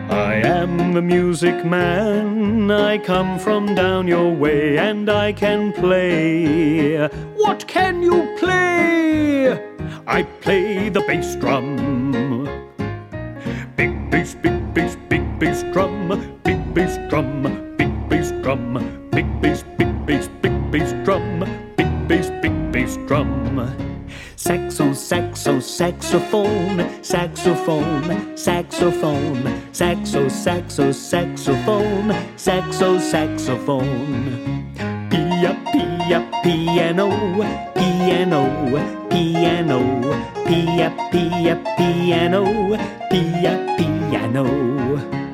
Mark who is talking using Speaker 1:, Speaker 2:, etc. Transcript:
Speaker 1: I am the music man, I come from down your way, and I can play. What can you play? I play the bass drum. Big bass, big bass, big bass drum. Big bass drum, big bass drum. Big bass, big bass, big bass drum. Big bass drum. Saxo, saxo, saxophone, saxophone, saxophone, saxo, saxo, saxophone, saxo, saxophone. Pia, pia, piano, piano, piano, pia, pia, piano, pia, piano.